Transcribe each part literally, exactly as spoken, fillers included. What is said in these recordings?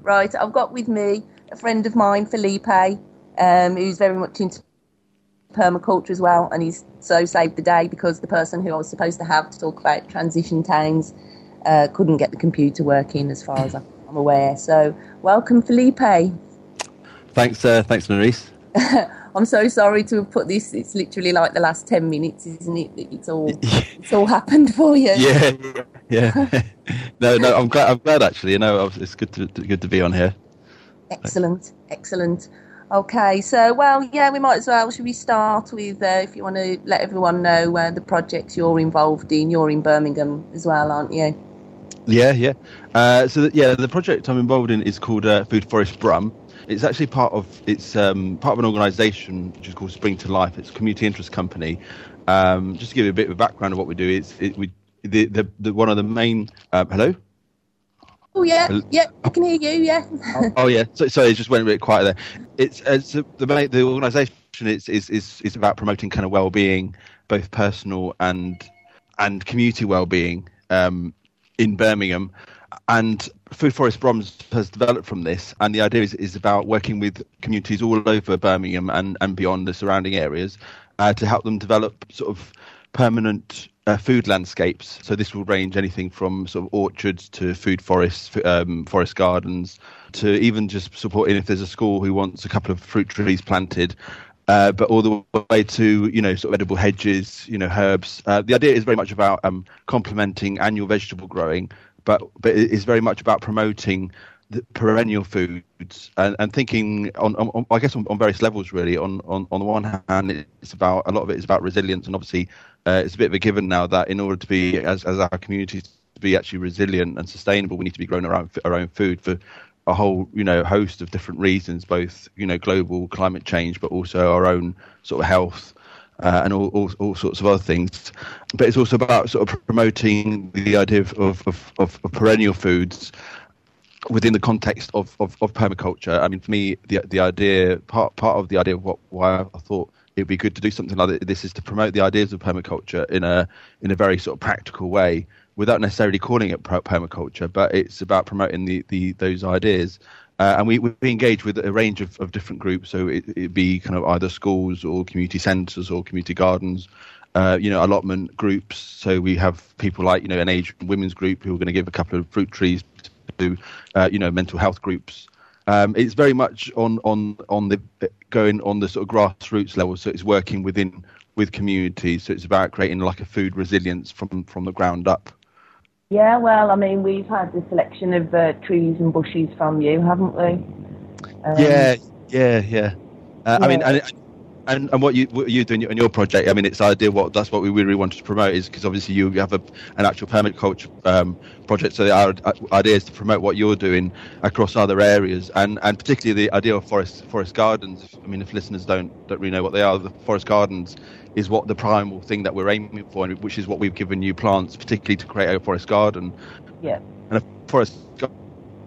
Right, I've got with me a friend of mine, Felipe, um, who's very much into permaculture as well, and he's so saved the day because the person who I was supposed to have to talk about transition towns uh, couldn't get the computer working, as far as I'm aware. So, welcome, Felipe. Thanks, uh, thanks, Maurice. I'm so sorry to have put this. It's literally like the last ten minutes, isn't it? It's all, it's all happened for you. Yeah, yeah. no, no. I'm glad. I'm glad actually. You know, it's good to good to be on here. Excellent, excellent. Okay, so well, yeah, we might as well. Should we start with uh, if you want to let everyone know uh, the projects you're involved in? You're in Birmingham as well, aren't you? Yeah, yeah. Uh, so that, yeah, the project I'm involved in is called uh, Food Forest Brum. It's actually part of it's um, part of an organisation which is called Spring to Life. It's a community interest company. Um, just to give you a bit of background of what we do, it's it, we the, the the one of the main. Uh, hello. Oh yeah, yeah, I can hear you. Yeah. oh, oh yeah, so, sorry, it just went a bit quiet there. It's, it's the the organisation is, is is is about promoting kind of well-being, both personal and and community well-being um, in Birmingham, and Food Forest Brums has developed from this. And the idea is is about working with communities all over Birmingham and and beyond the surrounding areas uh, to help them develop sort of permanent Uh, food landscapes. So this will range anything from sort of orchards to food forests, um, forest gardens, to even just supporting if there's a school who wants a couple of fruit trees planted, uh, but all the way to, you know, sort of edible hedges, you know, herbs. Uh, the idea is very much about um, complementing annual vegetable growing, but but it is very much about promoting the perennial foods and, and thinking on, on, I guess on, on various levels really. On, on on the one hand, it's about a lot of it is about resilience, and obviously uh, it's a bit of a given now that in order to be as as our communities to be actually resilient and sustainable, we need to be growing our own, our own food for a whole, you know, host of different reasons, both, you know, global climate change, but also our own sort of health. Uh, and all, all all sorts of other things, but it's also about sort of promoting the idea of of, of, of perennial foods within the context of, of, of permaculture. I mean, for me, the the idea part part of the idea of what why I thought it would be good to do something like this is to promote the ideas of permaculture in a in a very sort of practical way, without necessarily calling it permaculture. But it's about promoting the, the those ideas. Uh, and we, we engage with a range of, of different groups. So it, it'd be kind of either schools or community centres or community gardens, uh, you know, allotment groups. So we have people like, you know, an age women's group who are going to give a couple of fruit trees to, uh, you know, mental health groups. Um, it's very much on, on, on the going on the sort of grassroots level. So it's working within with communities. So it's about creating like a food resilience from, from the ground up. Yeah, well, I mean, we've had a selection of uh, trees and bushes from you, haven't we? Um, yeah, yeah, yeah. Uh, yeah. I mean, and, and and what you what you doing in your project? I mean, it's ideal. What that's what we really wanted to promote is because obviously you have a, an actual permaculture um, project. So our idea is to promote what you're doing across other areas, and, and particularly the idea of forest forest gardens. I mean, if listeners don't don't really know what they are, the forest gardens is what the primal thing that we're aiming for, which is what we've given you plants, particularly to create a forest garden. Yeah. And a forest garden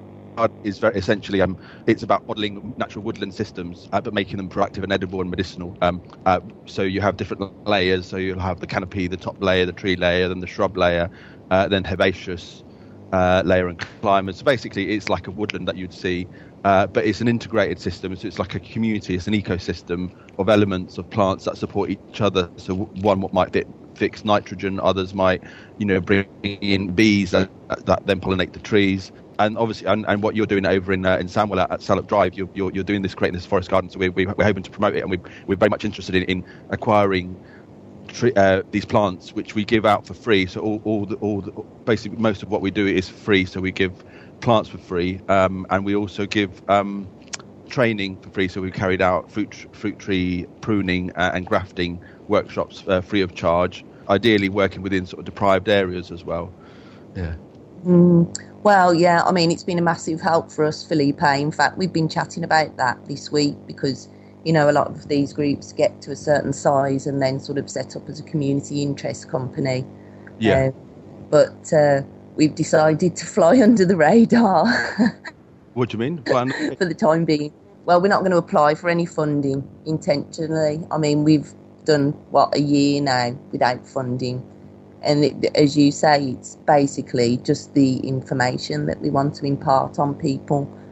is very essentially um, it's about modelling natural woodland systems, uh, but making them proactive and edible and medicinal. Um, uh, so you have different layers. So you'll have the canopy, the top layer, the tree layer, then the shrub layer, uh, then herbaceous uh, layer and climbers. So basically, it's like a woodland that you'd see. Uh, but it's an integrated system, so it's like a community, it's an ecosystem of elements of plants that support each other. So one what might fix nitrogen, others might, you know, bring in bees that, that then pollinate the trees. And obviously, and, and what you're doing over in uh, in Sandwell at, at Salop Drive, you're, you're you're doing this, creating this forest garden. So we, we, we're hoping to promote it, and we, we're very much interested in, in acquiring tree, uh, these plants, which we give out for free. So all all the, all the, basically most of what we do is free. So we give plants for free, um, and we also give um, training for free. So we've carried out fruit fruit tree pruning uh, and grafting workshops uh, free of charge, ideally working within sort of deprived areas as well. Yeah. Mm, well, yeah, I mean, it's been a massive help for us, Felipe. In fact, we've been chatting about that this week because, you know, a lot of these groups get to a certain size and then sort of set up as a community interest company. Yeah. Uh, but uh, we've decided to fly under the radar. What do you mean? For the time being. Well, we're not going to apply for any funding intentionally. I mean, we've done, what, a year now without funding. And it, as you say, it's basically just the information that we want to impart on people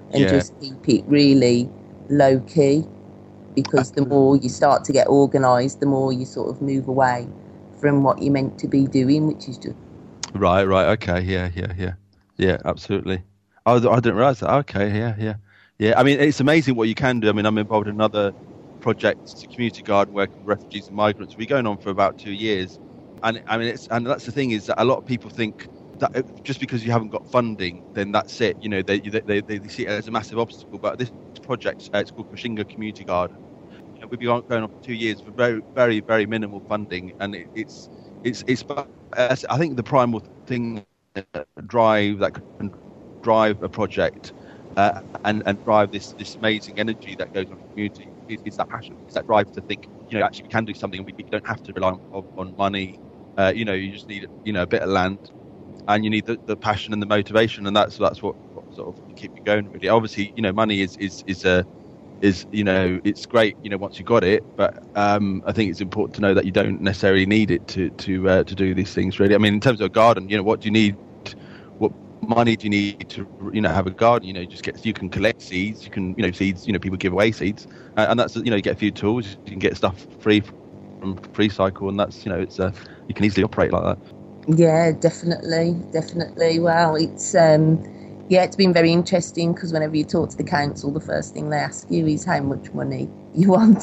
and Yeah. just keep it really low key, because the more you start to get organised, the more you sort of move away from what you're meant to be doing, which is just Right, right, okay, yeah, yeah, yeah, yeah, absolutely. I, I didn't realise that. Okay, yeah, yeah, yeah. I mean, it's amazing what you can do. I mean, I'm involved in another project, it's a community garden working with refugees and migrants. We're going on for about two years, and I mean, it's and that's the thing is that a lot of people think that just because you haven't got funding, then that's it. You know, they they they, they see it as a massive obstacle. But this project, uh, it's called Kushinga Community Garden. You know, we've been going on for two years for very, very, very minimal funding, and it, it's it's it's. I think the primal thing that drive that can drive a project uh, and and drive this this amazing energy that goes on in the community is, is that passion, is that drive to think, you know, actually we can do something, and we, we don't have to rely on, on money. Uh, you know, you just need, you know, a bit of land, and you need the, the passion and the motivation, and that's that's what, what sort of keep you going. Really, obviously, you know, money is is is a is you know, it's great, you know, once you got it, but um, I think it's important to know that you don't necessarily need it to to uh, to do these things. Really, I mean, in terms of a garden, you know, what do you need? What money do you need to, you know, have a garden? You know, just get, you can collect seeds, you can, you know, seeds, you know, people give away seeds, uh, and that's, you know, you get a few tools, you can get stuff free from Free Cycle, and that's, you know, it's uh, you can easily operate like that. Yeah, definitely, definitely. Wow, it's um, yeah, it's been very interesting, because whenever you talk to the council, the first thing they ask you is how much money you want.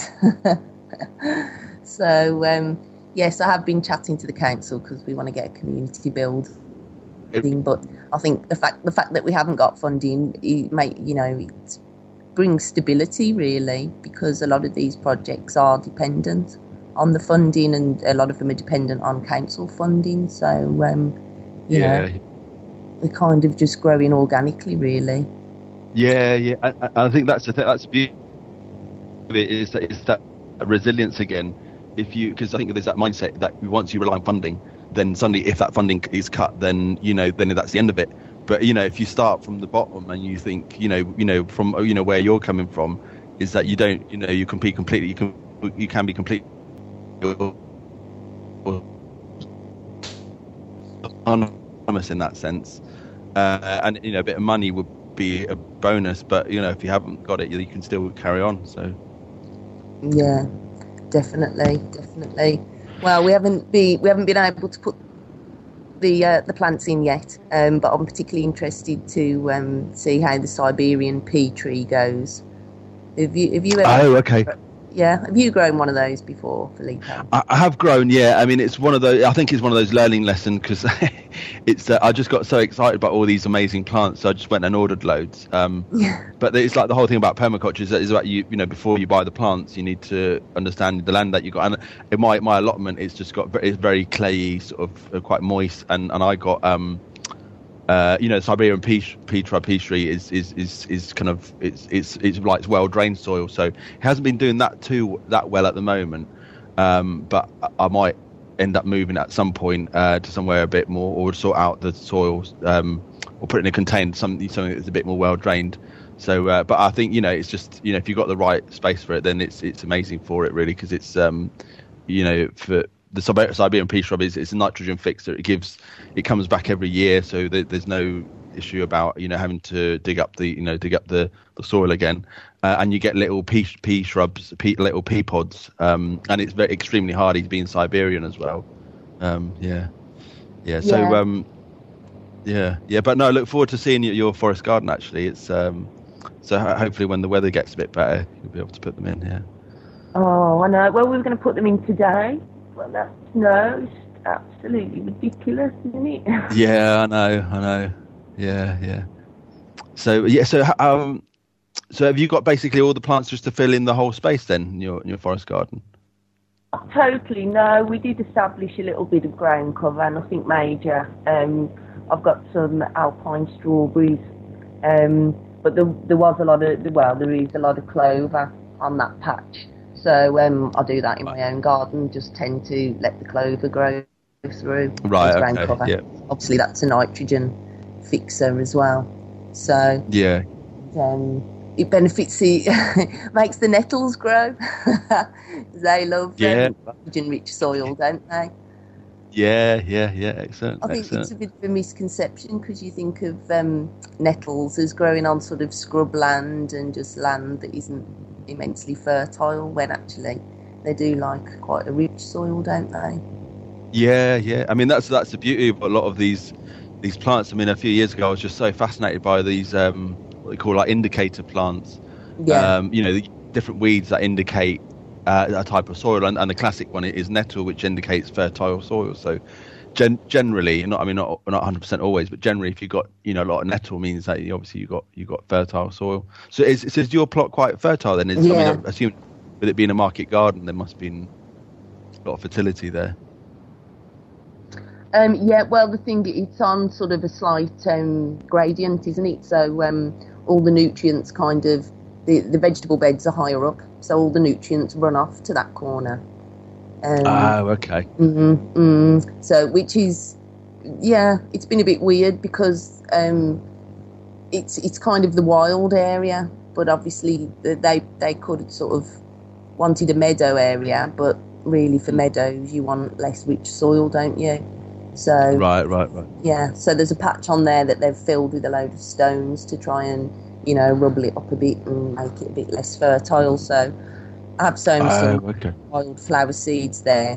So um, yes, I have been chatting to the council because we want to get a community build. But I think the fact the fact that we haven't got funding, it may, you know, it brings stability really, because a lot of these projects are dependent on the funding, and a lot of them are dependent on council funding. So um, you Yeah. know, we're kind of just growing organically, really. Yeah, yeah. I, I think that's the thing. That's the beauty of it, is that it's that resilience again. If you, because I think there's that mindset that once you rely on funding, then suddenly if that funding is cut, then, you know, then that's the end of it. But, you know, if you start from the bottom and you think, you know, you know, from, you know, where you're coming from, is that you don't, you know, you can be completely, you can, you can be completely autonomous in that sense. Uh, and, you know, a bit of money would be a bonus, but, you know, if you haven't got it, you can still carry on. So, yeah, definitely, definitely. Well, we haven't be we haven't been able to put the uh, the plants in yet, um, but I'm particularly interested to um, see how the Siberian pea tree goes. Have you have you ever? Oh, okay. Yeah, have you grown one of those before, Felipe? I, I have grown, yeah. I mean, it's one of those. I think it's one of those learning lessons, because it's. Uh, I just got so excited about all these amazing plants, so I just went and ordered loads. Um, Yeah. But it's like the whole thing about permaculture is that is about you. You know, before you buy the plants, you need to understand the land that you got. And in my my allotment, it's just got it's very clayey, sort of uh, quite moist, and and I got um. Uh, you know, Siberian peach, peach, peach tree is, is, is, is kind of it's it's it's like it's well drained soil, so it hasn't been doing that too that well at the moment. Um, but I might end up moving at some point uh, to somewhere a bit more, or sort out the soils, um, or put it in a container, something something that's a bit more well drained. So, uh, but I think, you know, it's just, you know, if you've got the right space for it, then it's it's amazing for it really, because it's um, you know, for the Siberian peach shrub is it's a nitrogen fixer. It gives, it comes back every year, so there, there's no issue about, you know, having to dig up the, you know, dig up the, the soil again. Uh, and you get little pea pea shrubs, pea, little pea pods, um, and it's very extremely hardy, being Siberian as well. Um, yeah, yeah. So Yeah. um, yeah, yeah. But no, I look forward to seeing your, your forest garden. Actually, it's um, so ho- hopefully when the weather gets a bit better, you'll be able to put them in. Yeah. Oh, I know. Well, we were going to put them in today. Well, that's no, it's absolutely ridiculous, isn't it? Yeah, I know, I know. Yeah, yeah. So yeah, so um, so have you got basically all the plants just to fill in the whole space then in your in your forest garden? Totally, no. We did establish a little bit of ground cover, and I think major. Um, I've got some alpine strawberries, um, but there, there was a lot of, well, there is a lot of clover on that patch. So um, I do that in my own garden, just tend to let the clover grow through Right, as ground okay, cover. yeah. Obviously, that's a nitrogen fixer as well. So Yeah. um, it benefits the, makes the nettles grow. They love Yeah. um, nitrogen-rich soil, don't they? Yeah, yeah, yeah. Excellent. I think excellent. it's a bit of a misconception because you think of um, nettles as growing on sort of scrub land and just land that isn't immensely fertile, when actually they do like quite a rich soil, don't they? Yeah, yeah. I mean, that's that's the beauty of a lot of these these plants. I mean, a few years ago, I was just so fascinated by these um, what they call like indicator plants. Yeah. Um, you know, the different weeds that indicate uh, a type of soil, and, and the classic one is nettle, which indicates fertile soil. So, gen- generally, not I mean, not not one hundred percent always, but generally, if you got you know a lot of nettle, means that you, obviously you got you got fertile soil. So, is, is your plot quite fertile then? Is, Yeah. I mean, I assume with it being a market garden, there must have been a lot of fertility there. Um, yeah, well, the thing, it's on sort of a slight um, gradient, isn't it? So um, all the nutrients kind of, the, the vegetable beds are higher up, so all the nutrients run off to that corner. Um, Oh, okay. mm, mm, so, which is, yeah, it's been a bit weird because um, it's it's kind of the wild area, but obviously they they could sort of wanted a meadow area, but really for meadows you want less rich soil, don't you? So Right, right, right. yeah, so there's a patch on there that they've filled with a load of stones to try and, you know, rubble it up a bit and make it a bit less fertile. So I have sown Oh, some okay. wild flower seeds there.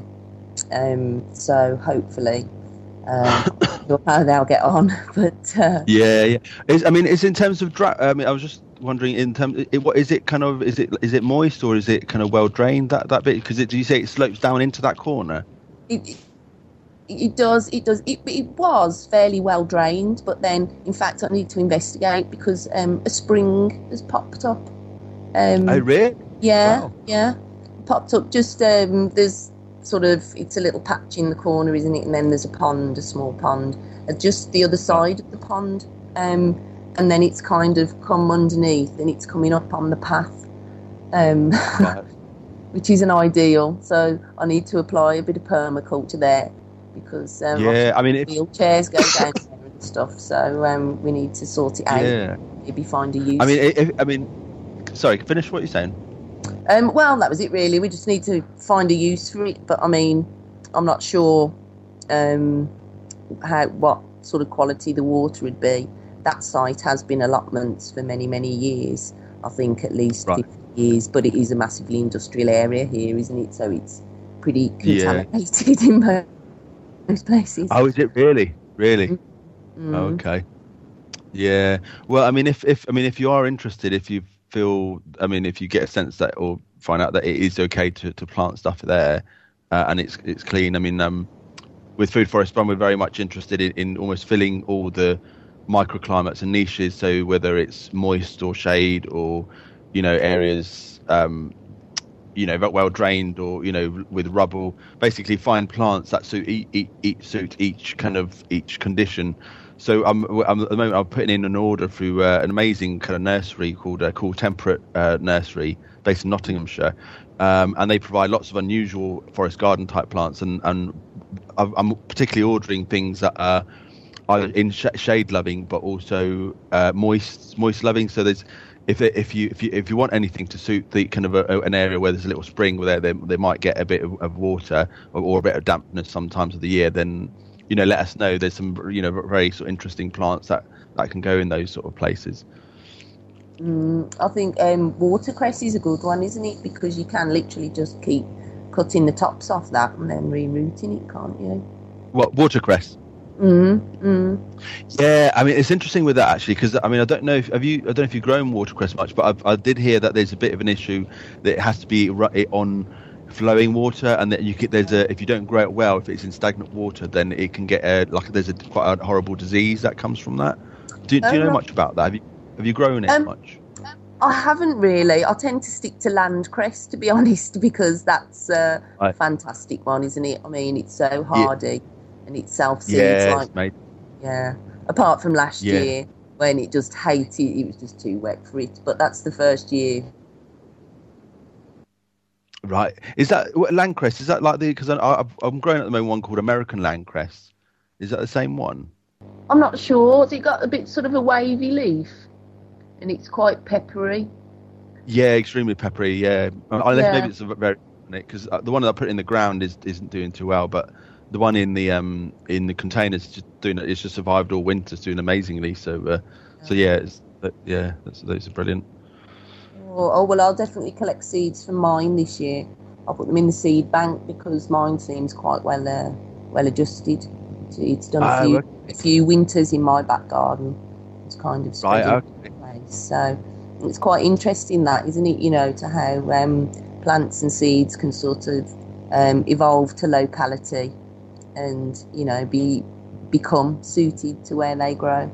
Um, so hopefully um, we'll know how they'll get on. But uh, Yeah, yeah. Is, I mean, is in terms of drought. I mean, I was just wondering in terms. It, what is it kind of? Is it is it moist or is it kind of well drained that that bit? Because do you say it slopes down into that corner? it, it, it does, it does. It, it was fairly well drained, but then, in fact, I need to investigate because um, a spring has popped up. Um, Oh, really? Yeah, Wow. yeah. Popped up just, um, there's sort of, it's a little patch in the corner, isn't it? And then there's a pond, a small pond, uh, just the other side of the pond. Um, and then it's kind of come underneath and it's coming up on the path, um, Right. which isn't ideal. So I need to apply a bit of permaculture there because um, Yeah, I mean, if wheelchairs go down there and stuff. So um, we need to sort it out. yeah, Maybe find a use. I mean, if, I mean, sorry, finish what you're saying. Um, well, that was it really. We just need to find a use for it. But I mean, I'm not sure um, how what sort of quality the water would be. That site has been allotments for many, many years. I think at least Right. fifty years. But it is a massively industrial area here, isn't it? So it's pretty Yeah. contaminated in most most places. Oh, is it really? Really? Mm. Okay. Yeah. Well, I mean, if, if I mean, if you are interested, if you feel, I mean, if you get a sense that or find out that it is okay to, to plant stuff there, uh, and it's it's clean. I mean, um, with Food Forest Fund, we're very much interested in, in almost filling all the microclimates and niches. So whether it's moist or shade or, you know, areas, um, you know, well drained or, you know, with rubble, basically find plants that suit each, each suit each kind of each condition. So I'm, I'm at the moment I'm putting in an order through uh, an amazing kind of nursery called uh, Cool Temperate uh, Nursery based in Nottinghamshire, um, and they provide lots of unusual forest garden type plants. And and I've- I'm particularly ordering things that are either in sh- shade loving but also uh, moist moist loving. So there's if it, if you if you if you want anything to suit the kind of a, an area where there's a little spring where they they might get a bit of, of water or, or a bit of dampness sometimes of the year, then you know let us know. There's some you know very sort of interesting plants that that can go in those sort of places. Mm, I think um, watercress is a good one, isn't it? Because you can literally just keep cutting the tops off that and then re-rooting it, can't you? What watercress? Mm, mm. Yeah, I mean it's interesting with that actually because I mean I don't know if have you I don't know if you've grown watercress much, but I've, I did hear that there's a bit of an issue that it has to be ru- on flowing water, and that you could, there's a if you don't grow it well, if it's in stagnant water, then it can get a like there's a quite a horrible disease that comes from that. Do, do you know Oh, much about that? Have you have you grown it Um, much? I haven't really. I tend to stick to landcress, to be honest, because that's a Right. fantastic one, isn't it? I mean, it's so hardy and it self-seeds. Yes, like, mate. yeah. Apart from last Yeah. year when it just hated, it was just too wet for it. But that's the first year. Right. Is that what, landcress? Is that like the because I'm growing at the moment one called American landcress. Is that the same one? I'm not sure. Has it got a bit sort of a wavy leaf? And it's quite peppery. Yeah, extremely peppery. Yeah, unless Yeah. maybe it's a very because the one that I put in the ground is isn't doing too well. But the one in the um in the containers just doing it. It's just survived all winter, it's doing amazingly. So uh, so yeah, it's, yeah, that's, those are brilliant. Oh, oh well, I'll definitely collect seeds from mine this year. I'll put them in the seed bank because mine seems quite well uh, well adjusted. So it's done a Ah, few okay. a few winters in my back garden. It's kind of Right, spreading okay. place. So it's quite interesting, that, isn't it? You know, to how um, plants and seeds can sort of um, evolve to locality and, you know, be become suited to where they grow.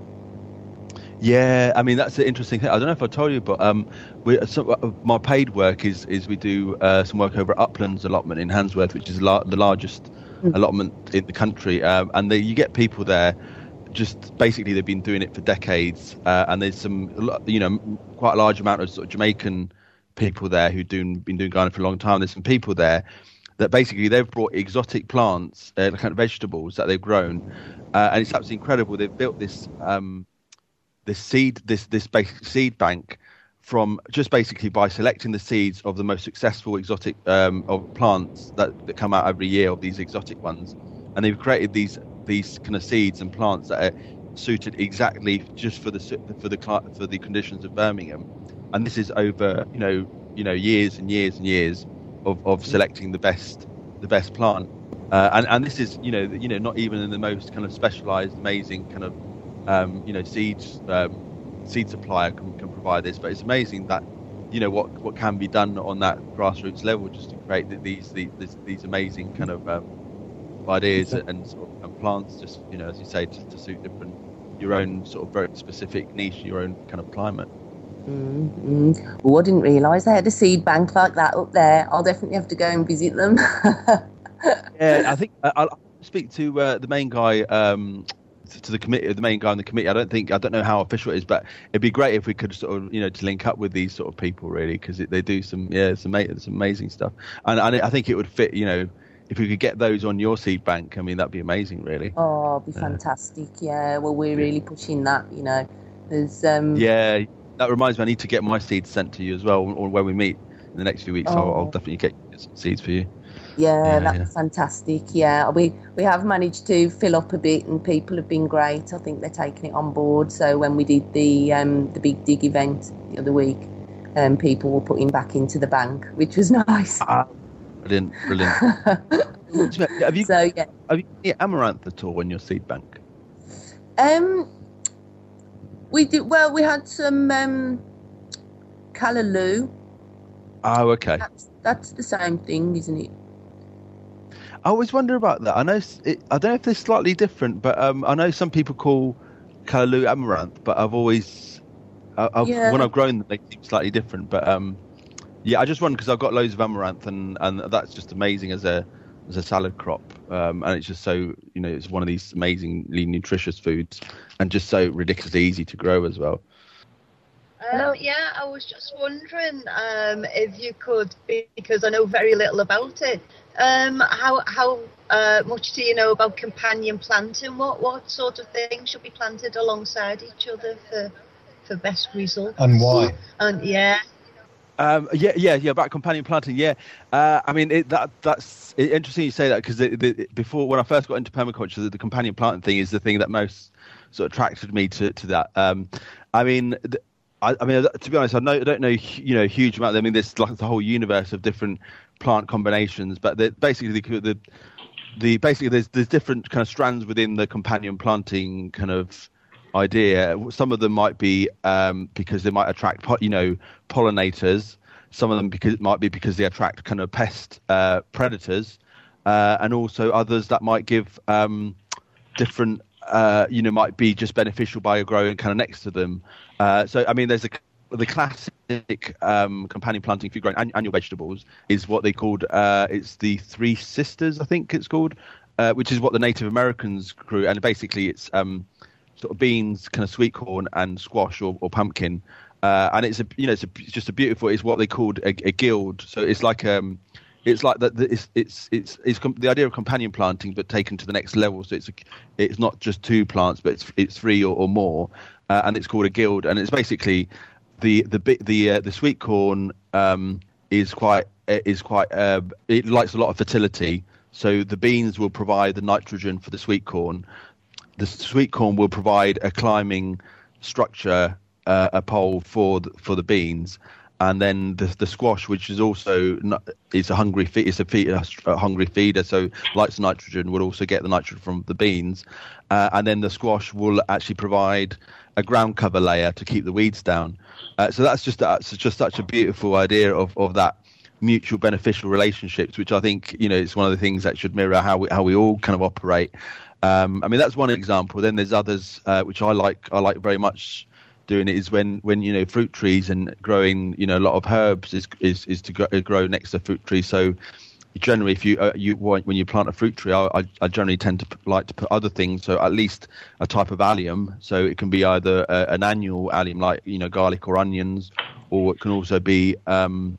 Yeah, I mean that's an interesting thing. I don't know if I told you, but um, we so, my paid work is is we do uh, some work over at Uplands allotment in Handsworth, which is la- the largest mm. allotment in the country, um, and they, you get people there. Just basically, they've been doing it for decades, uh, and there's some, you know, quite a large amount of sort of Jamaican people there who've doing, been doing gardening for a long time. There's some people there that basically they've brought exotic plants, uh, kind of vegetables that they've grown, uh, and it's absolutely incredible. They've built this. Um, this seed this this basic seed bank from just basically by selecting the seeds of the most successful exotic um of plants that, that come out every year, of these exotic ones, and they've created these these kind of seeds and plants that are suited exactly just for the for the for the conditions of Birmingham. And this is over you know you know years and years and years of, of selecting the best the best plant, uh, and and this is you know you know not even in the most kind of specialized amazing kind of Um, you know, seeds, um, seed supplier can, can provide this, but it's amazing that, you know, what, what can be done on that grassroots level just to create these these these amazing kind of um, ideas and sort of, and plants, just you know, as you say, to, to suit different your own sort of very specific niche, your own kind of climate. Mm-hmm. Well, I didn't realise they had a seed bank like that up there. I'll definitely have to go and visit them. Yeah, I think I'll speak to uh, the main guy. Um, to the committee, the main guy on the committee. I don't think, I don't know how official it is, but it'd be great if we could sort of, you know, to link up with these sort of people really, because they do some, yeah, some, some amazing stuff. And, and I think it would fit, you know, if we could get those on your seed bank, I mean, that'd be amazing really. Oh, it'd be fantastic. Uh, yeah. Well, we're really pushing that, you know, there's, um, yeah, that reminds me, I need to get my seeds sent to you as well, or when we meet in the next few weeks, oh. I'll, I'll definitely get some seeds for you. Yeah, yeah that's yeah. fantastic. Yeah, we we have managed to fill up a bit, and people have been great. I think they're taking it on board. So when we did the um, the big dig event the other week, um, people were putting back into the bank, which was nice. Ah, brilliant, brilliant. have you so yeah, have you got amaranth at all in your seed bank? Um, we did. Well, we had some um, callaloo. Oh, okay. That's, that's the same thing, isn't it? I always wonder about that. I know it, I don't know if they're slightly different, but um, I know some people call callaloo amaranth, but I've always, I, I've, Yeah. when I've grown them, they seem slightly different. But um, yeah, I just wonder because I've got loads of amaranth, and, and that's just amazing as a as a salad crop, um, and it's just so you know it's one of these amazingly nutritious foods, and just so ridiculously easy to grow as well. Um, yeah, I was just wondering um, if you could, because I know very little about it. Um, how how uh, much do you know about companion planting? What what sort of things should be planted alongside each other for for best results? And why? And yeah. Um, yeah, yeah, yeah. About companion planting, yeah. Uh, I mean, it, that that's it, interesting you say that because before, when I first got into permaculture, the, the companion planting thing is the thing that most sort of attracted me to to that. Um, I mean. The, I, I mean, to be honest, I know I don't know, you know, a huge amount. I mean, there's like the whole universe of different plant combinations, but basically, the, the the basically there's there's different kind of strands within the companion planting kind of idea. Some of them might be um, because they might attract, you know, pollinators. Some of them because it might be because they attract kind of pest uh, predators, uh, and also others that might give um, different. Uh, you know, might be just beneficial by growing kind of next to them. Uh, so, I mean, there's a, the classic um, companion planting if you're growing an, annual vegetables is what they called, uh, it's the Three Sisters, I think it's called, uh, which is what the Native Americans grew. And basically it's um, sort of beans, kind of sweet corn and squash or, or pumpkin. Uh, and it's, a you know, it's, a, it's just a beautiful, it's what they called a, a guild. So it's like... Um, It's like that. It's it's it's it's com- the idea of companion planting, but taken to the next level. So it's a, it's not just two plants, but it's it's three or, or more, uh, and it's called a guild. And it's basically the the bit the uh, the sweet corn um, is quite is quite uh, it likes a lot of fertility. So the beans will provide the nitrogen for the sweet corn. The sweet corn will provide a climbing structure, uh, a pole for the, for the beans, and then the the squash, which is also not, it's a hungry feed, it's a, feed, a hungry feeder, so likes nitrogen, will also get the nitrogen from the beans, uh, and then the squash will actually provide a ground cover layer to keep the weeds down. Uh, so that's just that's just such a beautiful idea of of that mutual beneficial relationships, which I think, you know, it's one of the things that should mirror how we how we all kind of operate. Um, I mean, that's one example. Then there's others uh, which I like. I like very much doing it is when, when you know, fruit trees and growing, you know, a lot of herbs is is, is to grow next to fruit trees. So generally, if you uh, you when you plant a fruit tree, I, I, I generally tend to put, like to put other things. So at least a type of allium. So it can be either uh, an annual allium like, you know, garlic or onions, or it can also be um,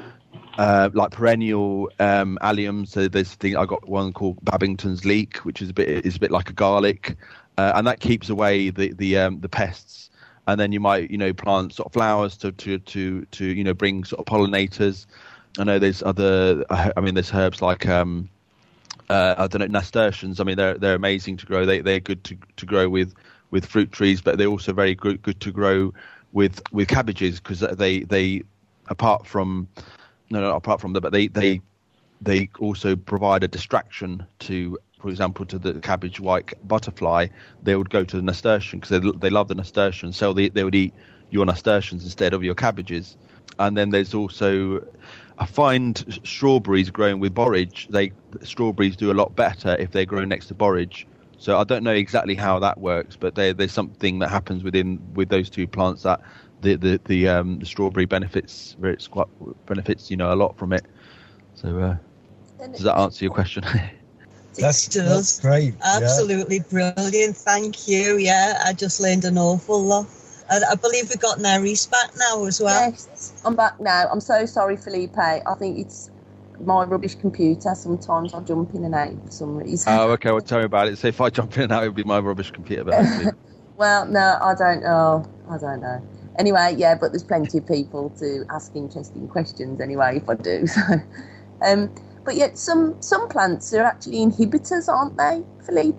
Uh, like perennial um, alliums. So there's thing I got one called Babington's leek, which is a bit is a bit like a garlic, uh, and that keeps away the the um, the pests. And then you might, you know, plant sort of flowers to to to to you know, bring sort of pollinators. I know there's other. I mean, there's herbs like um, uh, I don't know, nasturtiums. I mean, they're they're amazing to grow. They they're good to to grow with with fruit trees, but they're also very good good to grow with with cabbages, because they they apart from No, no, apart from that, but they, they they also provide a distraction to, for example, to the cabbage white butterfly. They would go to the nasturtium because they they love the nasturtium, so they they would eat your nasturtiums instead of your cabbages. And then there's also, I find strawberries growing with borage. They strawberries do a lot better if they grow next to borage. So I don't know exactly how that works, but there there's something that happens within with those two plants that the the the, um, the strawberry benefits it's quite benefits you know a lot from it. So uh, does that answer your question? That's, that's great. Absolutely yeah. Brilliant. Thank you. Yeah, I just learned an awful lot. I, I believe we've got Nerys back now as well. Yes, I'm back now. I'm so sorry, Felipe. I think it's my rubbish computer. Sometimes I jump in and out for some reason. Oh, okay. Well, tell me about it. So if I jump in and out, it would be my rubbish computer. Well, no, I don't know. I don't know. Anyway, yeah, but there's plenty of people to ask interesting questions anyway if I do. So, um, but yet some some plants are actually inhibitors, aren't they, Felipe?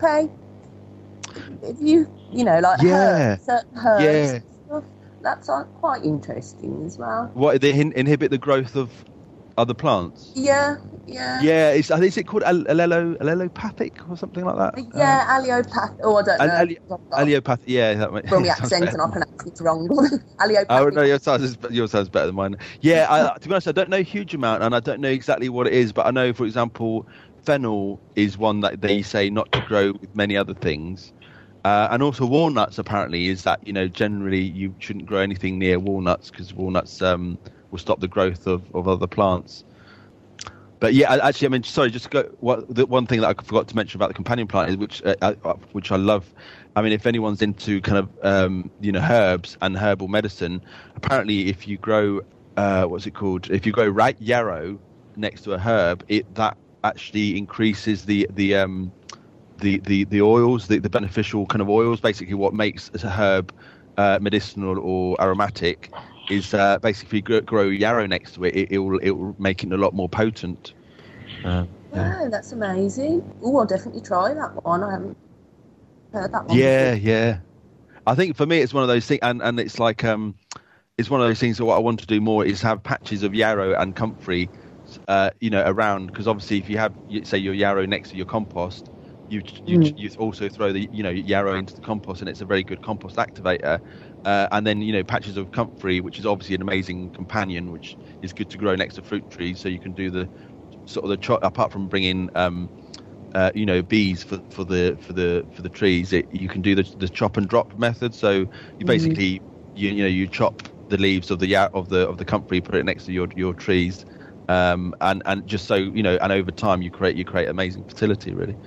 If you, you know, like yeah. herbs, certain herbs yeah. and stuff, that's uh, quite interesting as well. What, they in- inhibit the growth of other plants? Yeah, yeah. Yeah, it's, I think is it called allelo, allelopathic or something like that? Yeah, um, allelopathic. Oh, I don't know. Alle- allelopathic, yeah. That might, from the accent and I pronounce it wrong. Allelopathic. Oh, no, your sounds, your sounds better than mine. Yeah, I, to be honest, I don't know a huge amount, and I don't know exactly what it is, but I know, for example, fennel is one that they say not to grow with many other things. Uh, and also walnuts, apparently, is that, you know, generally you shouldn't grow anything near walnuts because walnuts um, will stop the growth of, of other plants. But yeah, actually, I mean, sorry, just go. What the one thing that I forgot to mention about the companion plant is, which uh, uh, which I love. I mean, if anyone's into kind of um, you know, herbs and herbal medicine, apparently, if you grow uh, what's it called? If you grow right yarrow next to a herb, it that actually increases the the um, the, the the oils, the, the beneficial kind of oils. Basically, what makes a herb uh, medicinal or aromatic is uh, basically if you grow yarrow next to it, it, it will it will make it a lot more potent. Uh, yeah. Wow, that's amazing. Oh, I'll definitely try that one. I haven't heard that one. Yeah, before. yeah. I think for me it's one of those things, and, and it's like um, it's one of those things that what I want to do more is have patches of yarrow and comfrey, uh, you know, around, because obviously if you have, say, your yarrow next to your compost, you you mm. you also throw the you know yarrow into the compost, and it's a very good compost activator. Uh, and then, you know, patches of comfrey, which is obviously an amazing companion, which is good to grow next to fruit trees. So you can do the sort of the cho- apart from bringing, um, uh, you know, bees for, for the for the for the trees, it, you can do the, the chop and drop method. So you basically, mm-hmm. you you know, you chop the leaves of the of the of the comfrey, put it next to your your trees, um, and and just so you know, and over time you create you create amazing fertility, really.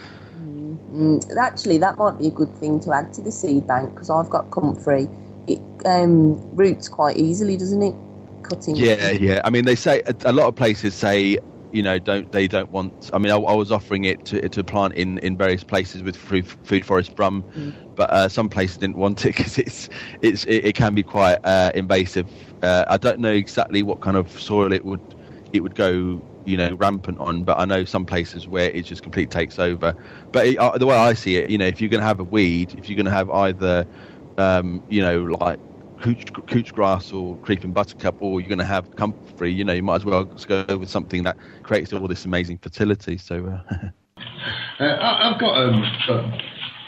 Mm, actually, that might be a good thing to add to the seed bank, because I've got comfrey. It um, roots quite easily, doesn't it? Cutting. Yeah, yeah. I mean, they say a, a lot of places say, you know, don't they don't want. I mean, I, I was offering it to to plant in, in various places with food, food forest brum, mm. but uh, some places didn't want it because it's it's it, it can be quite uh, invasive. Uh, I don't know exactly what kind of soil it would it would go you know, rampant on, but I know some places where it just completely takes over. But it, uh, the way I see it, you know, if you're going to have a weed, if you're going to have either, um, you know, like couch, couch grass or creeping buttercup, or you're going to have comfrey, you know, you might as well just go with something that creates all this amazing fertility. So uh, uh, I, I've got um, a,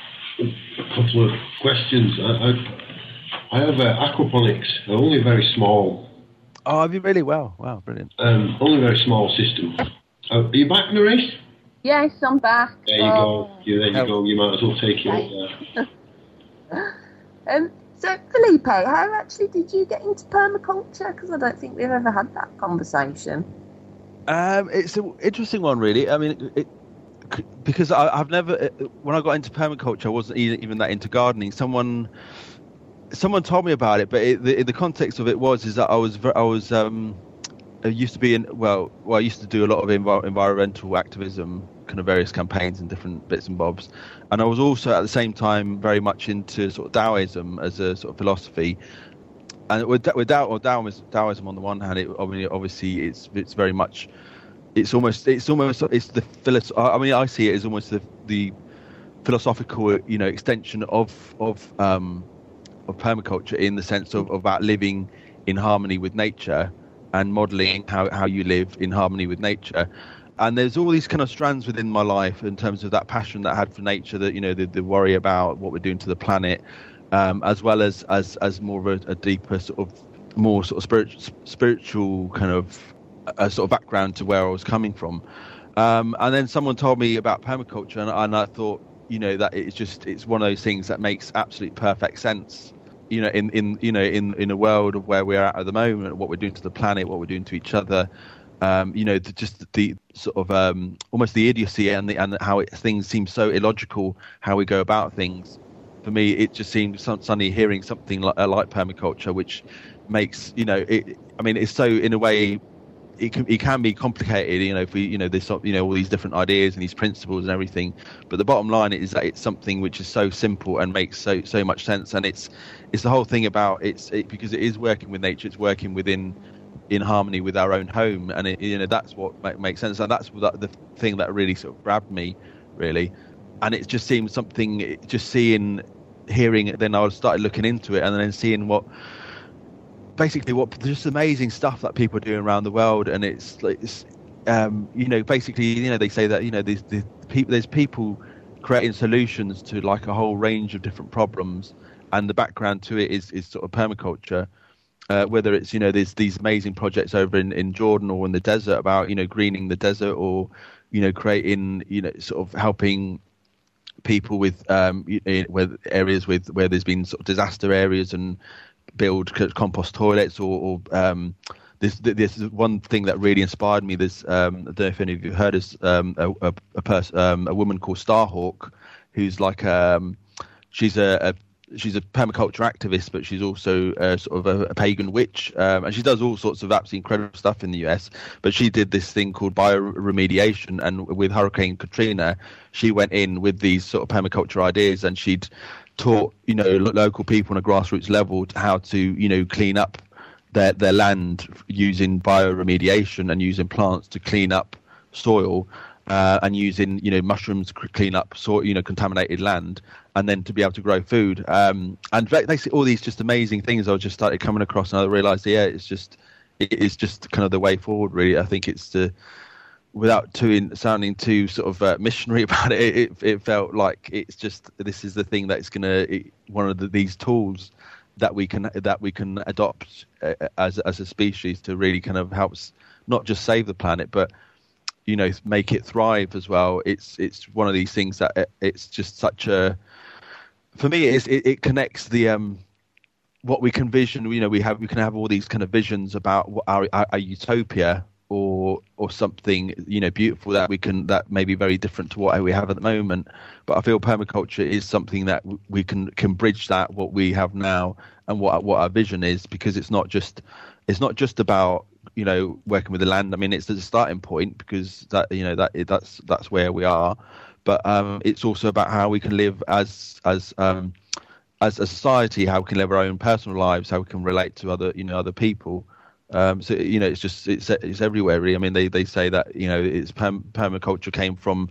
a couple of questions. I, I, I have uh, aquaponics, only very small. Oh, I mean, really well. Wow, brilliant. Um, only a very small system. Uh, are you back, Nerys? Yes, I'm back. There you oh. go. You, there you go. You might as well take it up there. um, so, Felipe, how actually did you get into permaculture? Because I don't think we've ever had that conversation. Um, it's an interesting one, really. I mean, it, because I, I've never, when I got into permaculture, I wasn't even that into gardening. Someone... Someone told me about it, but it, the, the context of it was is that I was I was um, I used to be in well, well I used to do a lot of env- environmental activism, kind of various campaigns and different bits and bobs, and I was also at the same time very much into sort of Taoism as a sort of philosophy. And with with Tao, Taoism, Taoism on the one hand, it, I mean, obviously it's it's very much, it's almost it's almost it's the philosoph- I mean, I see it as almost the the philosophical, you know, extension of of um, of permaculture, in the sense of, of about living in harmony with nature and modelling how, how you live in harmony with nature. And there's all these kind of strands within my life in terms of that passion that I had for nature, that, you know, the, the worry about what we're doing to the planet, um, as well as, as, as more of a, a deeper sort of, more sort of spiritual, spiritual kind of a sort of background to where I was coming from. Um, and then someone told me about permaculture, and, and I thought, you know, that it's just, it's one of those things that makes absolute perfect sense. You know, in, in you know in, in a world of where we're at at the moment, what we're doing to the planet, what we're doing to each other, um, you know, the, just the sort of um, almost the idiocy and the, and how it, things seem so illogical, how we go about things. For me, it just seems suddenly hearing something like, like permaculture, which makes, you know, it, I mean, it's so, in a way, it can, it can be complicated, you know, if we, you know, there's, you know, all these different ideas and these principles and everything. But the bottom line is that it's something which is so simple and makes so, so much sense. And it's, it's the whole thing about it's it, because it is working with nature, it's working within, in harmony with our own home. And, it, you know, that's what make, makes sense. And that's the, the thing that really sort of grabbed me, really. And it just seemed something, just seeing, hearing it, then I started looking into it and then seeing what, basically what just amazing stuff that people are doing around the world. And it's like, it's, um, you know, basically, you know, they say that, you know, there's, there's people, there's people creating solutions to like a whole range of different problems. And the background to it is, is sort of permaculture, uh, whether it's, you know, there's these amazing projects over in, in Jordan or in the desert about, you know, greening the desert, or, you know, creating, you know, sort of helping people with um, where areas with where there's been sort of disaster areas, and build compost toilets, or, or um, this this is one thing that really inspired me. This um, I don't know if any of you heard of um, a a, a, person, um, a woman called Starhawk, who's like um, she's a, a she's a permaculture activist, but she's also a, sort of a, a pagan witch, um, and she does all sorts of absolutely incredible stuff in the U S. But she did this thing called bioremediation, and with Hurricane Katrina, she went in with these sort of permaculture ideas, and she'd taught, you know, local people on a grassroots level how to, you know, clean up their their land using bioremediation and using plants to clean up soil, uh, and using, you know, mushrooms to clean up soil, you know, contaminated land, and then to be able to grow food. Um, and basically all these just amazing things I just started coming across, and I realised, yeah, it's just it is just kind of the way forward, really. I think it's the, without too sounding too sort of uh, missionary about it, it, it felt like it's just, this is the thing that's going to, one of the, these tools that we can that we can adopt uh, as as a species to really kind of helps not just save the planet, but, you know, make it thrive as well. It's it's one of these things that it, it's just such a, for me, it's, it it connects the um what we can vision. You know, we have we can have all these kind of visions about what our, our, our utopia, or or something, you know, beautiful that we can, that may be very different to what we have at the moment. But I feel permaculture is something that we can can bridge that, what we have now and what what our vision is, because it's not just it's not just about, you know, working with the land. I mean, it's the starting point, because that, you know, that that's that's where we are. But um, it's also about how we can live as as um, as a society, how we can live our own personal lives, how we can relate to other, you know, other people. Um, so you know, it's just it's it's everywhere. Really. I mean, they, they say that you know, it's perm- permaculture came from,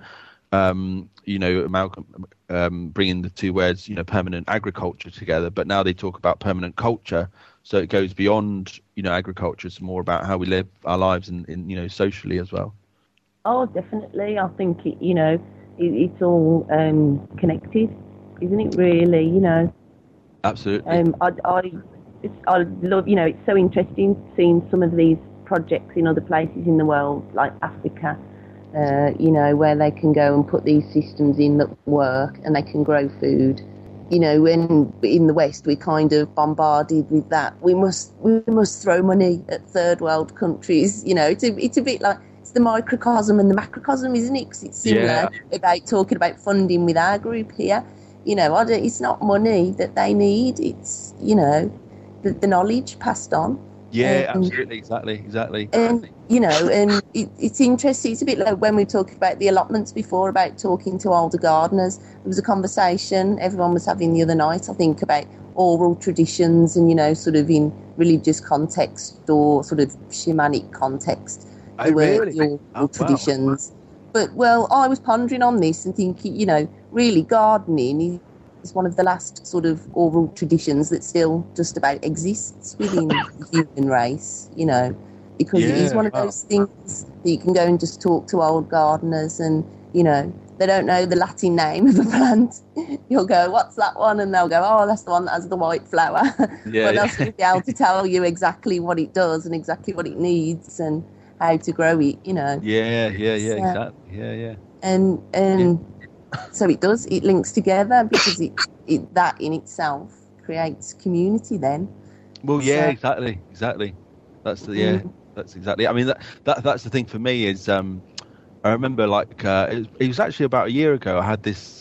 um, you know, Malcolm um, bringing the two words, you know, permanent agriculture together. But now they talk about permanent culture, so it goes beyond, you know, agriculture. It's more about how we live our lives and, and you know, socially as well. Oh, definitely. I think it, you know, it, it's all um, connected, isn't it? Really, you know. Absolutely. Um, I, I, it's, I love, you know, it's so interesting seeing some of these projects in other places in the world, like Africa. Uh, you know, where they can go and put these systems in that work and they can grow food. You know, when in the West we're kind of bombarded with that. We must we must throw money at third world countries. You know, it's a, it's a bit like it's the microcosm and the macrocosm, isn't it? Because it's similar yeah. about talking about funding with our group here. You know, I don't, it's not money that they need. It's, you know, the, the knowledge passed on. Yeah, um, absolutely, exactly, exactly. And, you know, and it, it's interesting. It's a bit like when we talked about the allotments before, about talking to older gardeners. There was a conversation everyone was having the other night, I think, about oral traditions and, you know, sort of in religious context or sort of shamanic context. Oh, really? The oral oh, traditions. Wow. But, well, I was pondering on this and thinking, you know, really gardening is one of the last sort of oral traditions that still just about exists within the human race, you know, because yeah, it is one of wow. those things that you can go and just talk to old gardeners and, you know, they don't know the Latin name of a plant. You'll go, what's that one? And they'll go, oh, that's the one that has the white flower. Yeah, but they'll yeah. still be able to tell you exactly what it does and exactly what it needs and how to grow it, you know. Yeah, yeah, yeah, So, exactly. Yeah, yeah. And, and so it does, it links together because it, it that in itself creates community then. Well, yeah, So- exactly, exactly. That's the yeah, Mm. that's exactly. I mean, that, that that's the thing for me is um, I remember like uh, it, was, it was actually about a year ago. I had this,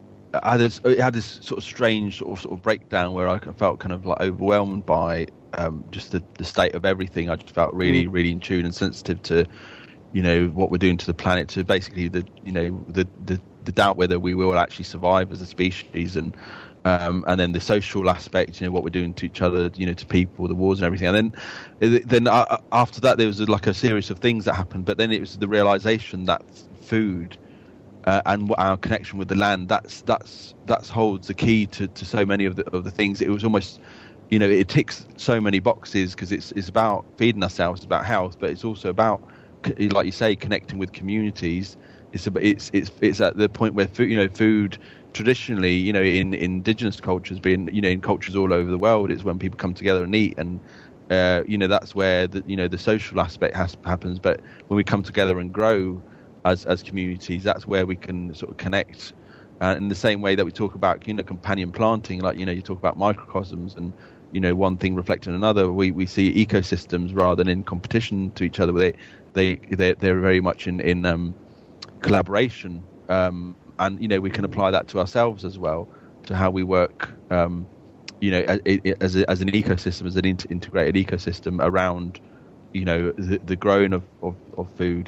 I had this, it had this sort of strange sort of sort of breakdown where I felt kind of like overwhelmed by um, just the, the state of everything. I just felt really, Mm. really in tune and sensitive to, you know, what we're doing to the planet, to basically the, you know, the the, the doubt whether we will actually survive as a species, and um, and then the social aspect, you know, what we're doing to each other, you know, to people, the wars and everything. And then then uh, after that, there was like a series of things that happened. But then it was the realization that food uh, and what our connection with the land, that's that's that's holds the key to, to so many of the of the things. It was almost, you know, it ticks so many boxes because it's it's about feeding ourselves, it's about health, but it's also about, like you say, connecting with communities. It's about, it's it's it's at the point where food, you know, food traditionally, you know, in, in indigenous cultures, being, you know, in cultures all over the world, it's when people come together and eat, and uh, you know, that's where the, you know, the social aspect has, happens. But when we come together and grow as as communities, that's where we can sort of connect. Uh, in the same way that we talk about, you know, companion planting, like, you know, you talk about microcosms and, you know, one thing reflecting another. We we see ecosystems rather than in competition to each other. They they they they're very much in in um, collaboration. Um, and, you know, we can apply that to ourselves as well, to how we work, um, you know, as a, as an ecosystem, as an inter- integrated ecosystem around, you know, the, the growing of, of, of food.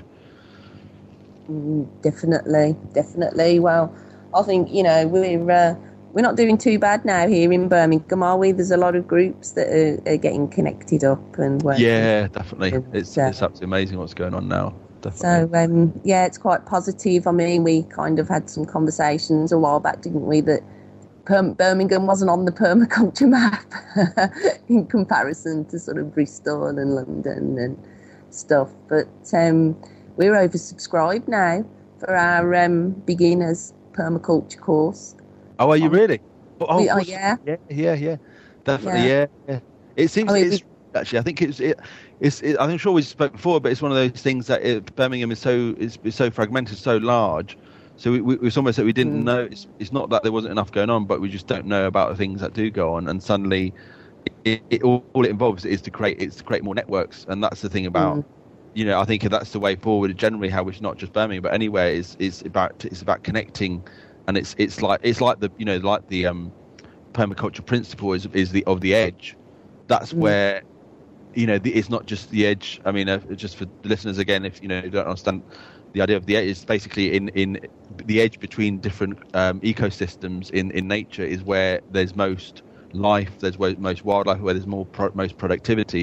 Mm, definitely, definitely. Well, I think, you know, we're uh, we're not doing too bad now here in Birmingham, are we? There's a lot of groups that are, are getting connected up and working. Yeah, definitely. It's, So- it's absolutely amazing what's going on now. So, Definitely. um, yeah, it's quite positive. I mean, we kind of had some conversations a while back, didn't we, that per- Birmingham wasn't on the permaculture map in comparison to sort of Bristol and London and stuff. But um, we're oversubscribed now for our um, beginners permaculture course. Oh, are you really? Oh, We- oh, what's- yeah. yeah, yeah, yeah, definitely, yeah. yeah. It seems I mean, it's actually. I think it's. It, it's. It, I'm sure we spoke before, but it's one of those things that it, Birmingham is so is, is so fragmented, so large. So we, we, it's almost that we didn't Mm. know. It's, it's not that there wasn't enough going on, but we just don't know about the things that do go on. And suddenly, it, it all, all it involves is to create. It's to create more networks, and that's the thing about. Mm. You know, I think that's the way forward. Generally, how it's not just Birmingham, but anywhere is is about it's about connecting, and it's it's like it's like the you know like the um, permaculture principle is is the of the edge. That's Mm. where, you know, the, it's not just the edge. I mean, uh, just for the listeners again, if you know you don't understand, the idea of the edge is basically in in the edge between different um, ecosystems in in nature is where there's most life, there's where most wildlife, where there's more pro- most productivity.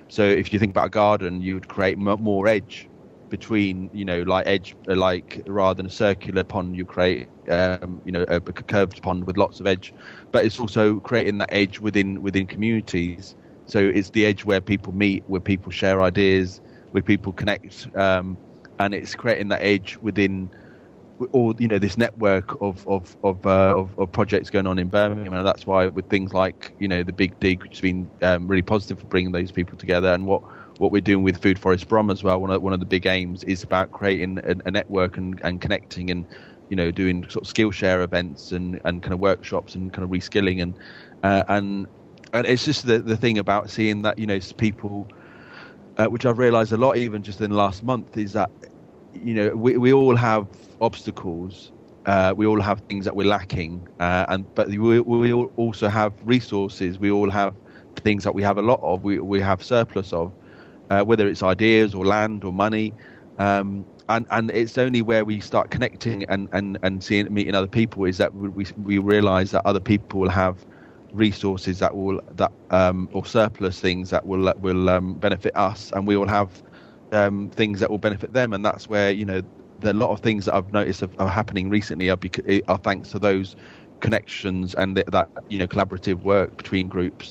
So if you think about a garden, you would create m- more edge between, you know, like edge, like rather than a circular pond, you create, um, you know, a, a curved pond with lots of edge. But it's also creating that edge within within communities. So it's the edge where people meet, where people share ideas, where people connect, um, and it's creating that edge within all, you know, this network of of of, uh, of of projects going on in Birmingham. And that's why with things like, you know, the Big Dig, which has been um, really positive for bringing those people together, and what what we're doing with Food Forest Brum as well. One of one of the big aims is about creating a, a network and, and connecting, and, you know, doing sort of Skillshare events and, and kind of workshops and kind of reskilling, and uh, and and it's just the the thing about seeing that, you know, people, uh, which I've realised a lot even just in the last month, is that, you know, we we all have obstacles, uh, we all have things that we're lacking, uh, and but we we all also have resources. We all have things that we have a lot of. We we have surplus of. Uh, whether it's ideas or land or money, um, and and it's only where we start connecting and and and seeing meeting other people is that we we realise that other people will have resources that will that um, or surplus things that will will um, benefit us, and we will have um, things that will benefit them, and that's where, you know, the, a lot of things that I've noticed are, are happening recently are, bec- are thanks to those connections and th- that, you know, collaborative work between groups.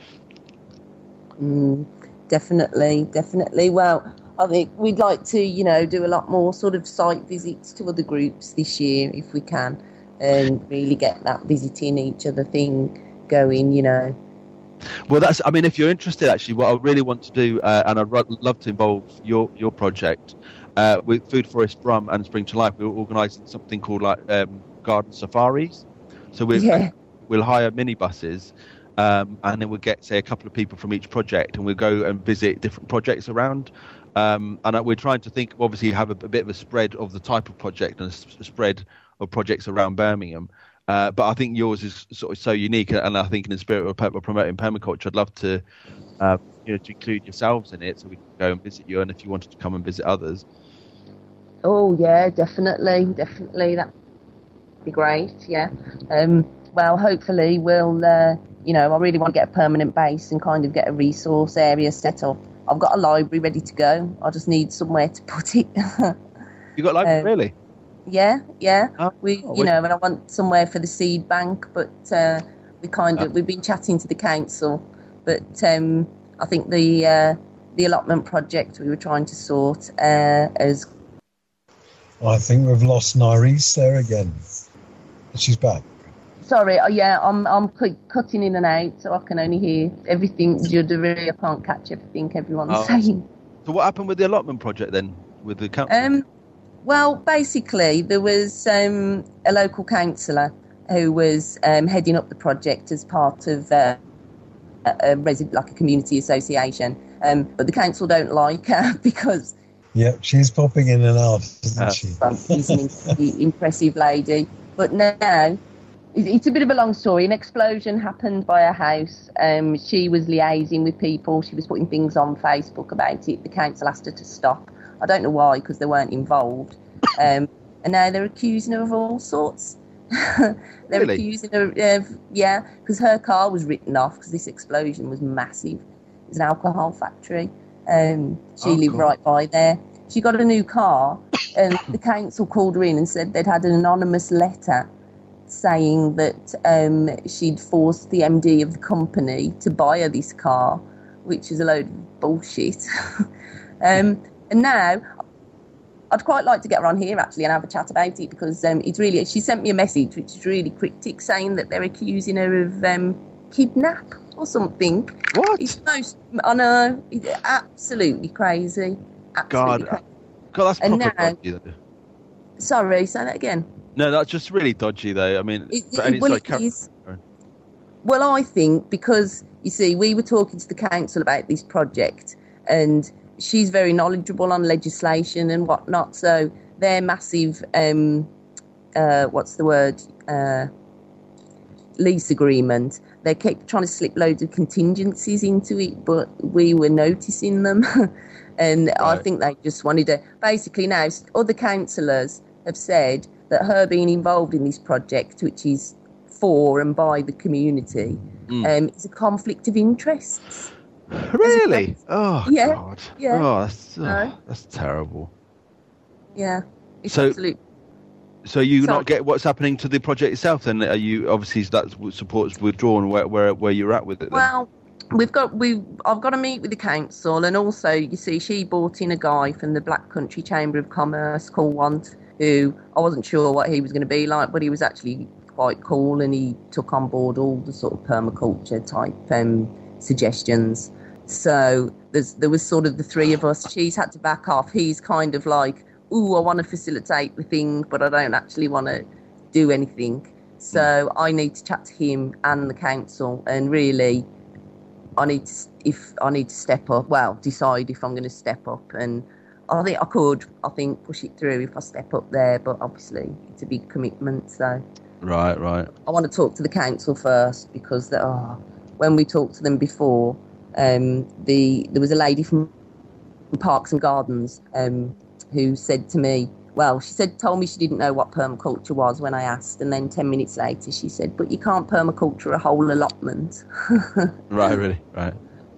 Mm. Definitely, definitely. Well, I think we'd like to, you know, do a lot more sort of site visits to other groups this year if we can, and really get that visiting each other thing going, you know. Well, that's, I mean, if you're interested, actually, what I really want to do, uh, and I'd love to involve your, your project, uh, with Food Forest Brum and Spring to Life, we're organising something called like um, garden safaris. So we'll, yeah. we'll hire minibuses. Um, and then we'll get, say, a couple of people from each project, and we'll go and visit different projects around. Um, and we're trying to think, obviously, have a, a bit of a spread of the type of project and a spread of projects around Birmingham. Uh, but I think yours is sort of so unique, and I think in the spirit of promoting permaculture, I'd love to, uh, you know, to include yourselves in it, so we can go and visit you, and if you wanted to come and visit others. Oh yeah, definitely, definitely, that'd be great. Yeah. Um, well, hopefully we'll. Uh, You know, I really want to get a permanent base and kind of get a resource area set up. I've got a library ready to go. I just need somewhere to put it. You got a library, um, really? Yeah, yeah. Oh, we, oh, you know, and I want somewhere for the seed bank, but uh, we kind of, oh. we've been chatting to the council, but um, I think the uh, the allotment project we were trying to sort uh, as. I think we've lost Nairis there again. She's back. Sorry, uh, yeah, I'm I'm cu- cutting in and out, so I can only hear everything. Juddery, I can't catch everything everyone's oh. saying. So what happened with the allotment project then, with the council? Um, well, basically, there was um, a local councillor who was um, heading up the project as part of uh, a, a resi- like a community association, um, but the council don't like her because. Yeah, she's popping in and out, isn't uh, she? She's an impressive lady, but now. It's a bit of a long story. An explosion happened by her house. Um, she was liaising with people. She was putting things on Facebook about it. The council asked her to stop. I don't know why, because they weren't involved. Um, and now they're accusing her of all sorts. they're really? accusing her of, yeah, because her car was written off because this explosion was massive. It was an alcohol factory. Um, she oh, lived cool. right by there. She got a new car, and the council called her in and said they'd had an anonymous letter saying that um, she'd forced the M D of the company to buy her this car, which is a load of bullshit. um, and now, I'd quite like to get her on here, actually, and have a chat about it, because um, it's really, she sent me a message, which is really cryptic, saying that they're accusing her of um, kidnap or something. What? It's most, I know, it's absolutely crazy. Absolutely God. crazy. God, that's proper And now, dodgy, though. Sorry, say that again. No, that's just really dodgy, though. I mean, It, but- and it, it's well, like, it is. Well, I think because, you see, we were talking to the council about this project, and she's very knowledgeable on legislation and whatnot, so their massive, um, uh, what's the word, uh, lease agreement, they kept trying to slip loads of contingencies into it, but we were noticing them. And right. I think they just wanted to, basically now, other councillors have said that her being involved in this project, which is for and by the community, mm. um, is a conflict of interests. Really? Oh Yeah, God. yeah. Oh, that's, oh, No. that's terrible. Yeah, it's So- absolute. So you Sorry. not get what's happening to the project itself? Then are you obviously that support's withdrawn? Where where where you're at with it? Then? Well, we've got we. I've got to meet with the council, and also you see, she brought in a guy from the Black Country Chamber of Commerce called Want, who I wasn't sure what he was going to be like, but he was actually quite cool, and he took on board all the sort of permaculture type um, suggestions. So there's there was sort of the three of us. She's had to back off. He's kind of like, ooh, I want to facilitate the thing, but I don't actually want to do anything. So I need to chat to him and the council, and really, I need to, if I need to step up. Well, decide if I'm going to step up, and I think I could. I think push it through if I step up there, but obviously it's a big commitment. So Right, right. I want to talk to the council first, because the, oh, when we talked to them before, um, the there was a lady from Parks and Gardens. Um, who said to me, well, she said, told me she didn't know what permaculture was when I asked, and then ten minutes later she said, but you can't permaculture a whole allotment. Right, really, right.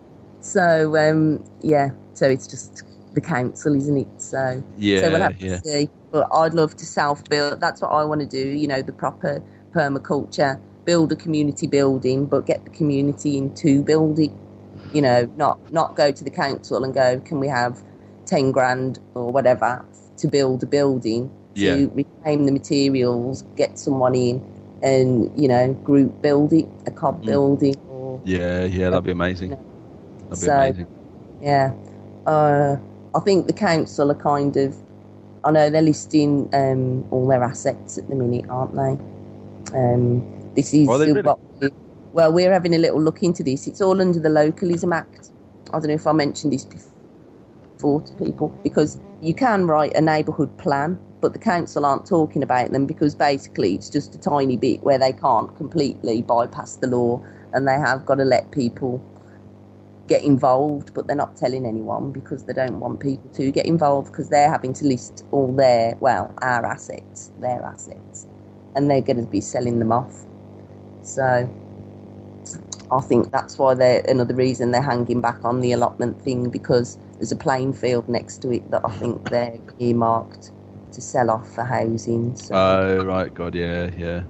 So, um, yeah, so it's just the council, isn't it? So, Yeah, so we'll have yeah. to see. But I'd love to self-build. That's what I want to do, you know, the proper permaculture, build a community building, but get the community into build it, you know, not, not go to the council and go, can we have ten grand or whatever to build a building, to Yeah. reclaim the materials, get someone in and, you know, group build it, a cob Mm. building. Or, Yeah, yeah, that'd be amazing. you know. That'd be So- amazing. Yeah. Uh, I think the council are kind of, I know they're listing um, all their assets at the minute, aren't they? Um, this is, Are they really? what we- well, we're having a little look into this. It's all under the Localism Act. I don't know if I mentioned this before. For to people, because you can write a neighbourhood plan, but the council aren't talking about them, because basically it's just a tiny bit where they can't completely bypass the law, and they have got to let people get involved, but they're not telling anyone because they don't want people to get involved, because they're having to list all their, well, our assets, their assets, and they're going to be selling them off. So I think that's why they're another reason they're hanging back on the allotment thing, because there's a playing field next to it that I think they're earmarked to sell off for housing. So, Oh, right, God, yeah, yeah.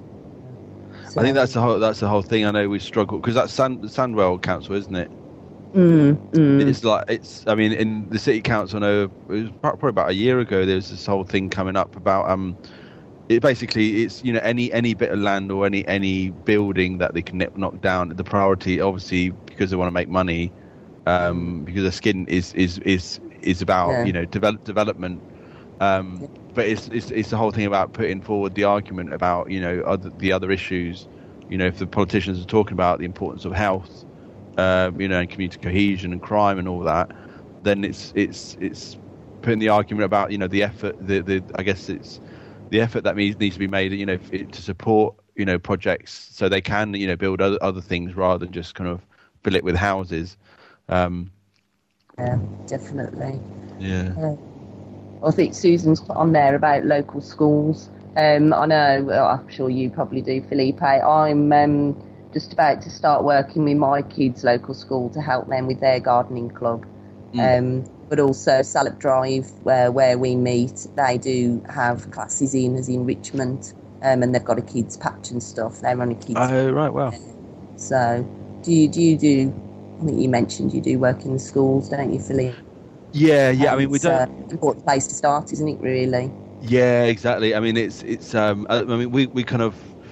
so- I think that's the whole that's the whole thing. I know we struggle because that's Sand, Sandwell Council, isn't it? Mm, mm. It's like it's. I mean, in the city council, I know it was probably about a year ago. There was this whole thing coming up about um, it basically it's you know any any bit of land or any any building that they can knock down. The priority, obviously, because they want to make money, um, because the skin is is is is about Yeah. you know develop development. Um, Yeah. But it's, it's it's the whole thing about putting forward the argument about you know other, the other issues. You know, if the politicians are talking about the importance of health, uh, you know, and community cohesion and crime and all that, then it's it's it's putting the argument about you know the effort, the the I guess it's the effort that needs needs to be made, you know, f- to support you know projects so they can you know build other other things rather than just kind of fill it with houses. Um, Yeah, definitely. yeah. I think Susan's put on there about local schools. Um, I know, well, I'm sure you probably do, Felipe. I'm um, just about to start working with my kids' local school to help them with their gardening club. Mm. Um, but also Salop Drive, where, where we meet, they do have classes in as enrichment, um, and they've got a kids' patch and stuff. They run a kids' Oh right, wow. So, do you do you do? I think you mentioned you do work in the schools, don't you, Felipe? Yeah, yeah. I mean, we It's, don't. uh, an important place to start, isn't it? Really. Yeah, exactly. I mean, it's it's. Um, I, I mean, we, we kind of.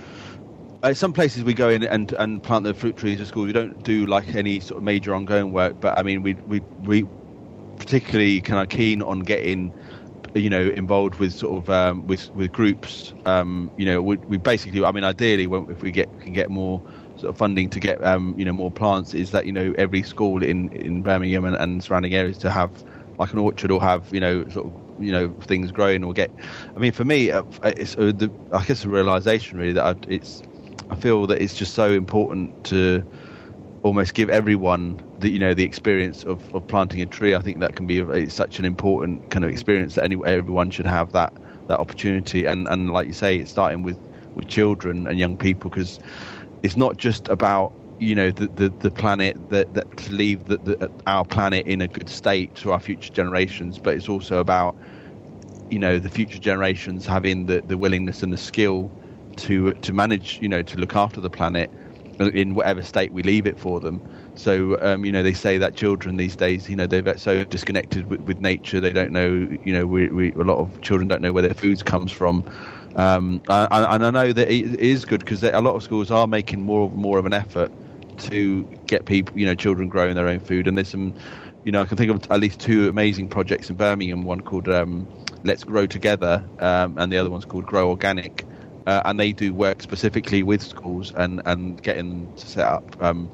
At some places we go in and, and plant the fruit trees at school. We don't do like any sort of major ongoing work, but I mean, we we we particularly kind of keen on getting, you know, involved with sort of um, with with groups. Um, you know, we, we basically. I mean, ideally, when, if we get can get more sort of funding to get um, you know more plants, is that you know every school in in Birmingham and, and surrounding areas to have like an orchard or have you know sort of you know things growing or get. I mean, for me, uh, it's uh, the, I guess a realization really that I, it's. I feel that it's just so important to almost give everyone the you know the experience of, of planting a tree. I think that can be a, it's such an important kind of experience that any, everyone should have that that opportunity. And and like you say, it's starting with with children and young people, because it's not just about you know, the, the, the planet, that, that to leave the, the, our planet in a good state to our future generations. But it's also about, you know, the future generations having the, the willingness and the skill to to manage, you know, to look after the planet in whatever state we leave it for them. So, um, you know, they say that children these days, you know, they're so disconnected with, with nature. They don't know, you know, we, we a lot of children don't know where their food comes from. Um, and, and I know that it is good because a lot of schools are making more more of an effort to get people, you know, children growing their own food. And there's some, you know, I can think of at least two amazing projects in Birmingham. One called um, Let's Grow Together, um, and the other one's called Grow Organic. Uh, and they do work specifically with schools and, and getting them to set up, um,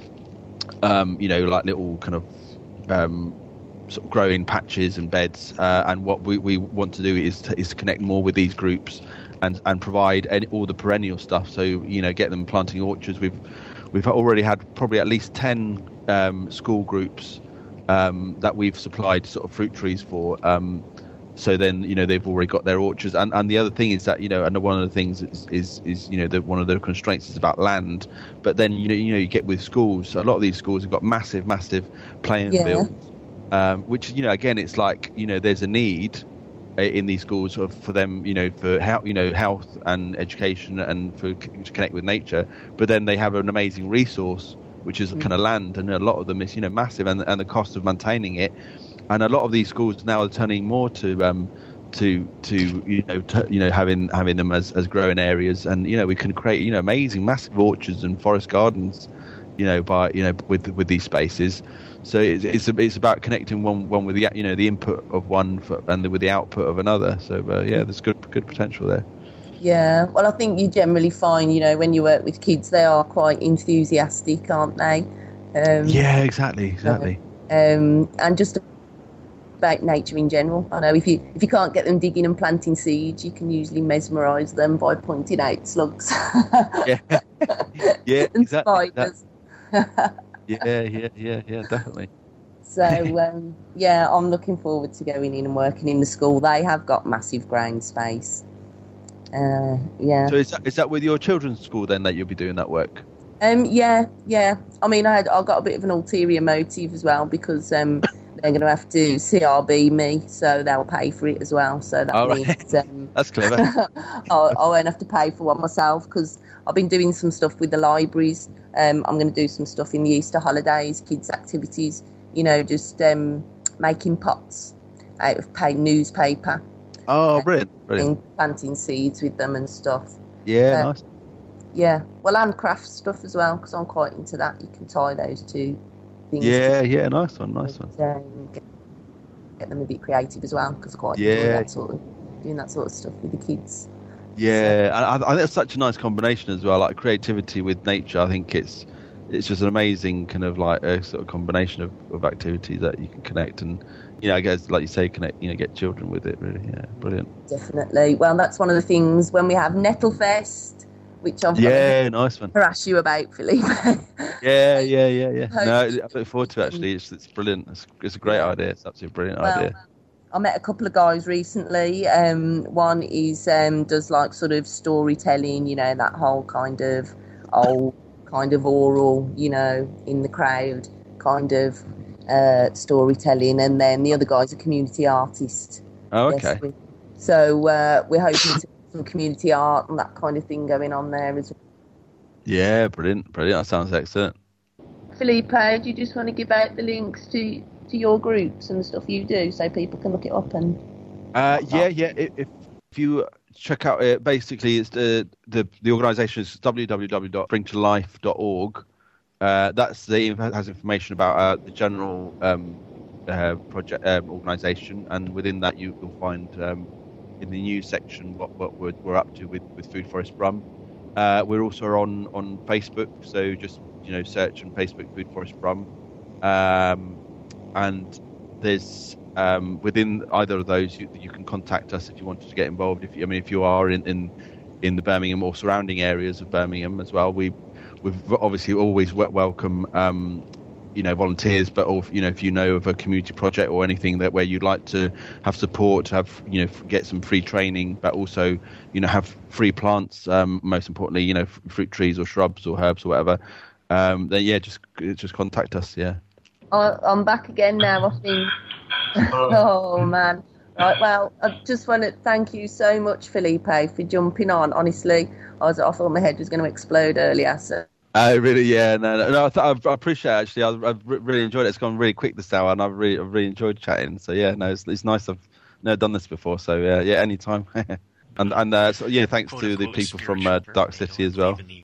um, you know, like little kind of um, sort of growing patches and beds. Uh, and what we, we want to do is to, is to connect more with these groups and and provide any, all the perennial stuff. So, you know, get them planting orchards. We've we've already had probably at least ten um, school groups um, that we've supplied sort of fruit trees for. Um, So then, you know, they've already got their orchards. And, and the other thing is that, you know, and one of the things is, is, is you know, the, one of the constraints is about land. But then, you know, you know, you get with schools. So a lot of these schools have got massive, massive playing Yeah. fields, um, which, you know, again, it's like, you know, there's a need in these schools for, for them, you know, for health, you know, health and education and for to connect with nature. But then they have an amazing resource, which is mm. kind of land. And a lot of them is, you know, massive, and and the cost of maintaining it. And a lot of these schools now are turning more to um, to to you know to, you know having having them as, as growing areas, and you know we can create you know amazing massive orchards and forest gardens, you know by you know with with these spaces. So it's it's it's about connecting one one with the you know the input of one for, and with the output of another. So uh, yeah, there's good good potential there. Yeah, well, I think you generally find you know when you work with kids, they are quite enthusiastic, aren't they? Um, yeah, exactly, exactly. Um, and just about nature in general. I know if you if you can't get them digging and planting seeds, you can usually mesmerise them by pointing out slugs. yeah, yeah, and exactly. spiders. yeah, yeah, yeah, yeah, definitely. So um, yeah, I'm looking forward to going in and working in the school. They have got massive ground space. Uh, yeah. So is that is that with your children's school then that you'll be doing that work? Um, yeah, yeah. I mean, I had, I got a bit of an ulterior motive as well because um, they're going to have to C R B me, so they'll pay for it as well. So that oh, means right. um, that's clever. I, I won't have to pay for one myself because I've been doing some stuff with the libraries. Um, I'm going to do some stuff in the Easter holidays, kids' activities. You know, just um, making pots out of paper, newspaper. Oh, brilliant! brilliant. And planting seeds with them and stuff. Yeah, uh, nice. Yeah, well, and craft stuff as well because I'm quite into that. You can tie those two things. Yeah, yeah, nice one, nice one. Um, get, get them a bit creative as well because I quite yeah. enjoy that sort of doing that sort of stuff with the kids. Yeah, so. I, I think it's such a nice combination as well, like creativity with nature. I think it's it's just an amazing kind of like a sort of combination of, of activities that you can connect and, you know, I guess like you say, connect, you know, get children with it. Really, yeah, brilliant. Definitely. Well, that's one of the things when we have Nettlefest, which I've yeah, nice one. harass you about, Philippe. yeah, yeah, yeah, yeah. No, I look forward to it, actually. It's it's brilliant. It's, it's a great idea. It's absolutely a brilliant well, idea. I met a couple of guys recently. Um, one is um, does like sort of storytelling, you know, that whole kind of old kind of oral, you know, in the crowd kind of uh, storytelling, and then the other guy's a community artist. Oh, okay. Yes, so uh, we're hoping to some community art and that kind of thing going on there as well. Yeah, brilliant, brilliant. That sounds excellent. Felipe, do you just want to give out the links to, to your groups and the stuff you do so people can look it up and? Uh, yeah, yeah. If, if you check out it, basically it's the the the organisation is w w w dot bring to life dot org. Uh, that's the has information about uh, the general um, uh, project um, organisation, and within that you will find. Um, in the news section what, what we're, we're up to with, with Food Forest Brum. Uh, we're also on, on Facebook, so just you know search on Facebook Food Forest Brum. Um, and there's um, within either of those you, you can contact us if you wanted to get involved. If you, I mean if you are in, in, in the Birmingham or surrounding areas of Birmingham as well, we we've obviously always welcome um, you know volunteers, but or, you know if you know of a community project or anything that where you'd like to have support, have you know get some free training, but also you know have free plants, um, most importantly you know fruit trees or shrubs or herbs or whatever, um, then yeah, just just contact us. Yeah. I, I'm back again now. I think. Oh man. Right. Well, I just want to thank you so much, Felipe, for jumping on. Honestly, I was I thought my head was going to explode earlier. So. Uh, really, yeah, no, no, no I, th- I appreciate it, actually. I, I've really enjoyed it. It's gone really quick this hour, and I've really, I've really enjoyed chatting. So yeah, no, it's, it's nice. I've never done this before, so yeah, yeah, anytime. and and uh, so, yeah, thanks to the people from uh, Dark City as well.